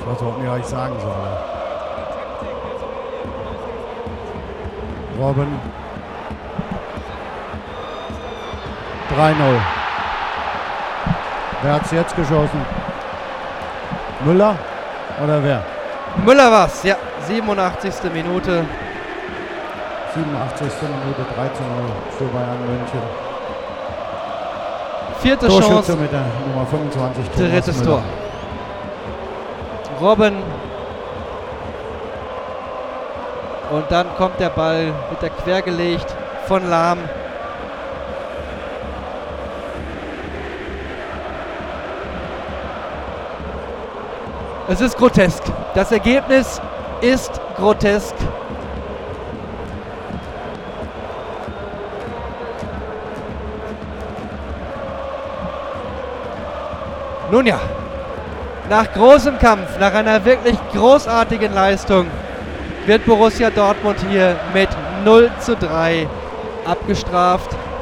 Ich weiß auch nicht, was ich sagen soll. Robben. 3-0. Wer hat's jetzt geschossen? Müller oder wer? Müller war's, ja. 87. Minute. 87. Minute 3-0 für Bayern München. Vierte Torschütze Chance, mit der Nummer 25. drittes Thomas Müller. Tor. Robben. Und dann kommt der Ball, wird er quergelegt von Lahm. Es ist grotesk. Das Ergebnis ist grotesk. Nun ja, nach großem Kampf, nach einer wirklich großartigen Leistung wird Borussia Dortmund hier mit 0:3 abgestraft.